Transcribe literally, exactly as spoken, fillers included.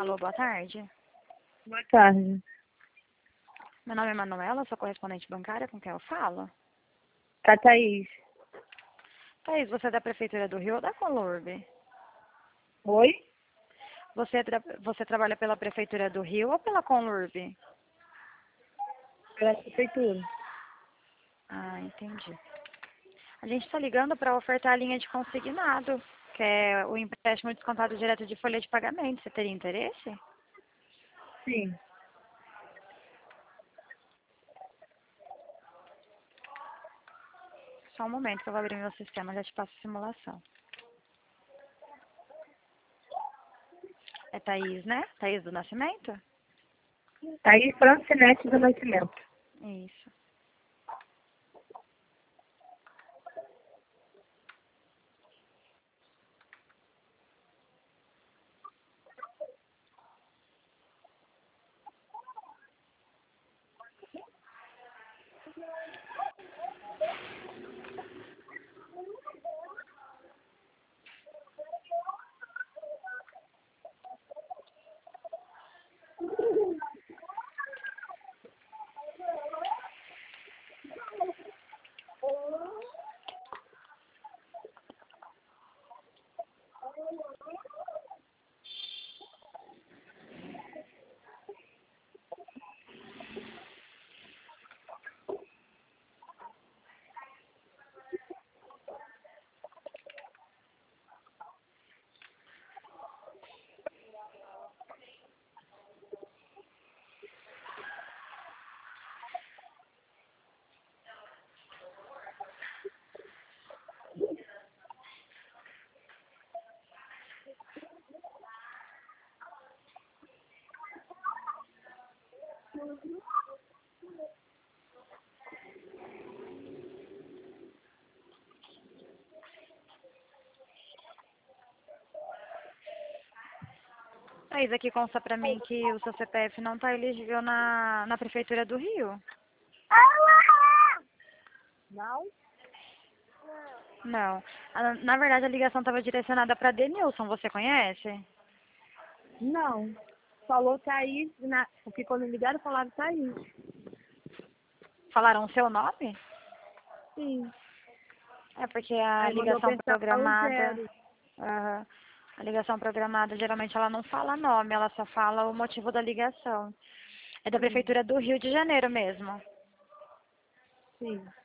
Alô, boa tarde. Boa tarde. Meu nome é Manuela, sou correspondente bancária, com quem eu falo? Tá, Thaís. Thaís, você é da Prefeitura do Rio ou da Colurbe? Oi? Você, é tra você trabalha pela Prefeitura do Rio ou pela Colurbe? Pela prefeitura. Ah, entendi. A gente está ligando para ofertar a linha de consignado, que é o empréstimo descontado direto de folha de pagamento. Você teria interesse? Sim. Só um momento que eu vou abrir meu sistema, já te passo a simulação. É Thaís, né? Thaís do Nascimento? Thaís Francinete do Nascimento. Isso. Thaís, aqui consta pra mim que o seu C P F não está elegível na, na Prefeitura do Rio. Não? Não. A- Na verdade, a ligação estava direcionada para Denilson, você conhece? Não. Falou Thaís, na... porque quando ligaram falaram Thaís. Falaram o seu nome? Sim. É porque a Aí mandou ligação apertar o programada, zero. aham, a ligação programada geralmente ela não fala nome, ela só fala o motivo da ligação. É da Sim. Prefeitura do Rio de Janeiro mesmo. Sim.